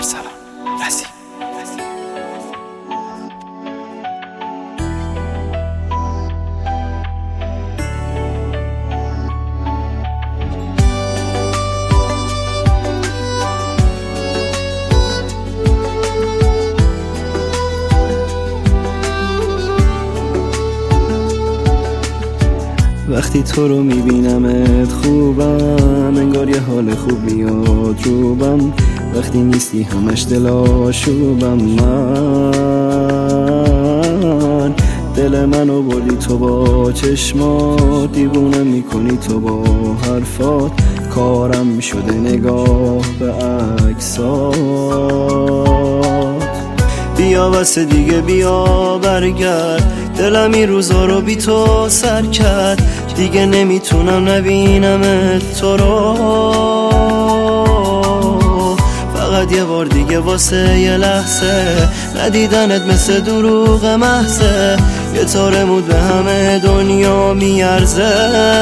سلام رسید. وقتی تو رو میبینمت خوبم، انگار یه حال خوب میاد روبم. وقتی نیستی همش دل آشوبم. من دل منو بردی تو با چشمات، دیوونم میکنی تو با حرفات. کارم شده نگاه به عکسات. بیا بس دیگه بیا برگرد، دلم این روزا رو بی تو سر کرد. دیگه نمیتونم نبینمت تو رو، فقط یه بار دیگه واسه یه لحظه. ندیدنت مثل دروغ محضه، یه تارمود به همه دنیا میارزه.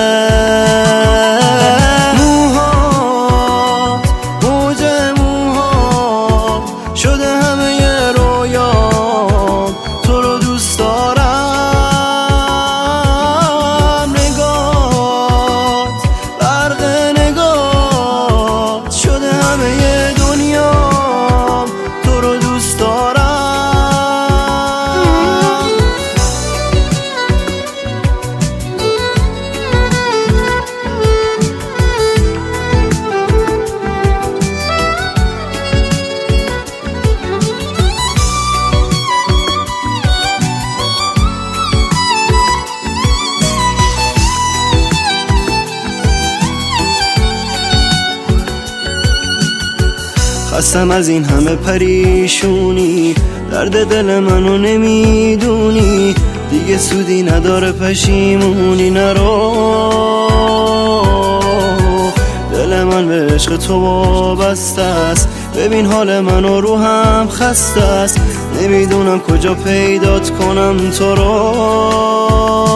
موهات موج موهات شده همه یه رویام، تو رو دوست دارم. نگات برق نگات شده همه یه دنیام، تو رو دوست دارم. خستم از این همه پریشونی، درد دل منو نمیدونی. دیگه سودی نداره پشیمونی نرو. دل من به عشق تو وابسته است، ببین حال منو روحم خسته است. نمیدونم کجا پیدات کنم تو رو.